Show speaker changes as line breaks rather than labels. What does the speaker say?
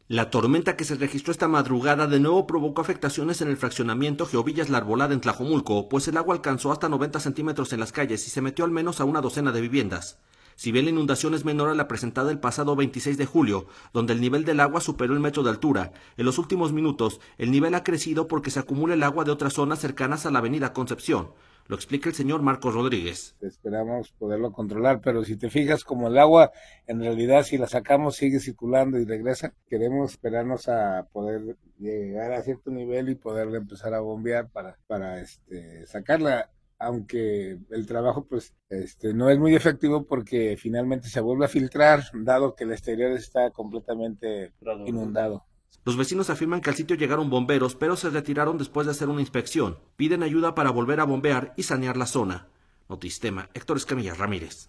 La tormenta que se registró esta madrugada de nuevo provocó afectaciones en el fraccionamiento Geovillas La Arbolada en Tlajomulco, pues el agua alcanzó hasta 90 centímetros en las calles y se metió al menos a una docena de viviendas. Si bien la inundación es menor a la presentada el pasado 26 de julio, donde el nivel del agua superó el metro de altura, en los últimos minutos el nivel ha crecido porque se acumula el agua de otras zonas cercanas a la avenida Concepción. Lo explica el señor Marcos Rodríguez.
Esperamos poderlo controlar, pero si te fijas, como el agua, en realidad, si la sacamos, sigue circulando y regresa. Queremos esperarnos a poder llegar a cierto nivel y poderla empezar a bombear para sacarla, aunque el trabajo pues no es muy efectivo porque finalmente se vuelve a filtrar, dado que el exterior está completamente inundado.
Los vecinos afirman que al sitio llegaron bomberos, pero se retiraron después de hacer una inspección. Piden ayuda para volver a bombear y sanear la zona. Notistema, Héctor Escamilla Ramírez.